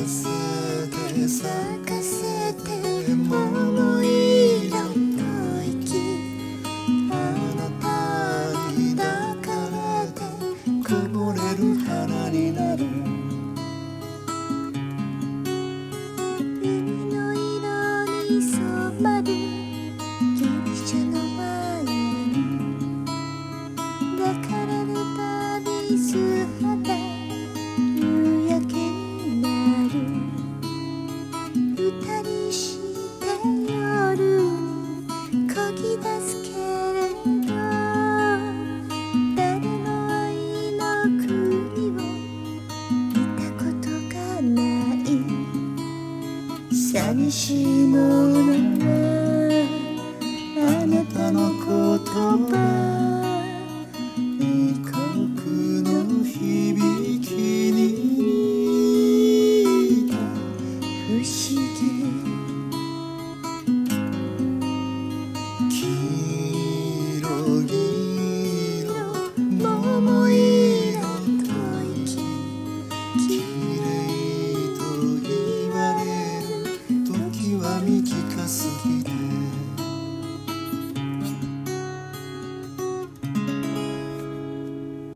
せて咲かせて桃色の息、あなたに抱かれてこぼれる花になる。 海の色に染まるギリシャのワイン、抱かれるたび素肌夕焼けになる。二人して夜に漕ぎ出すけれど、誰の愛の国を見たことがない。 寂しいものはあなたの言葉、異国の響きに似た不思議。 黄色い色桃色と息、綺麗と言われる時は短すぎる。